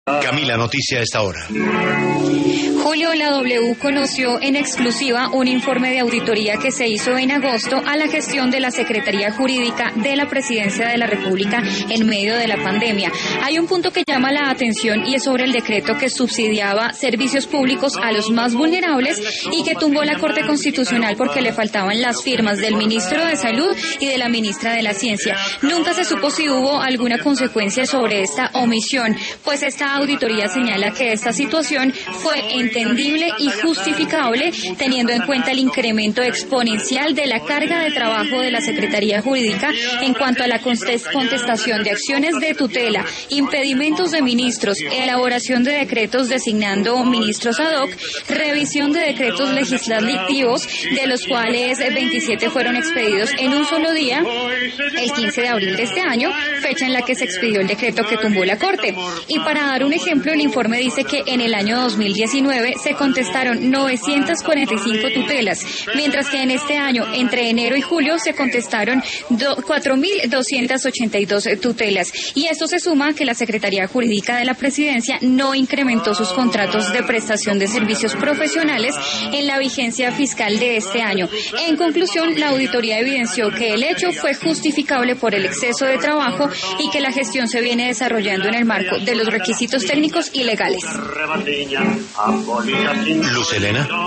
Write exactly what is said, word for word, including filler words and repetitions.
Camila, noticia a esta hora. Julio, la W conoció en exclusiva un informe de auditoría que se hizo en agosto a la gestión de la Secretaría Jurídica de la Presidencia de la República en medio de la pandemia. Hay un punto que llama la atención y es sobre el decreto que subsidiaba servicios públicos a los más vulnerables y que tumbó la Corte Constitucional porque le faltaban las firmas del ministro de Salud y de la ministra de la Ciencia. Nunca se supo si hubo alguna consecuencia sobre esta omisión, pues esta auditoría señala que esta situación fue entendible y justificable teniendo en cuenta el incremento exponencial de la carga de trabajo de la Secretaría Jurídica en cuanto a la contestación de acciones de tutela, impedimentos de ministros, elaboración de decretos designando ministros ad hoc, revisión de decretos legislativos, de los cuales veintisiete fueron expedidos en un solo día, el quince de abril de este año, fecha en la que se expidió el decreto que tumbó la Corte. Y para dar un ejemplo, el informe dice que en el año dos mil diecinueve se contestaron novecientas cuarenta y cinco tutelas, mientras que en este año, entre enero y julio, se contestaron cuatro mil doscientas ochenta y dos tutelas. Y esto se suma a que la Secretaría Jurídica de la Presidencia no incrementó sus contratos de prestación de servicios profesionales en la vigencia fiscal de este año. En conclusión, la auditoría evidenció que el hecho fue justificable por el exceso de trabajo y que la gestión se viene desarrollando en el marco de los requisitos técnicos y legales. Luz Helena.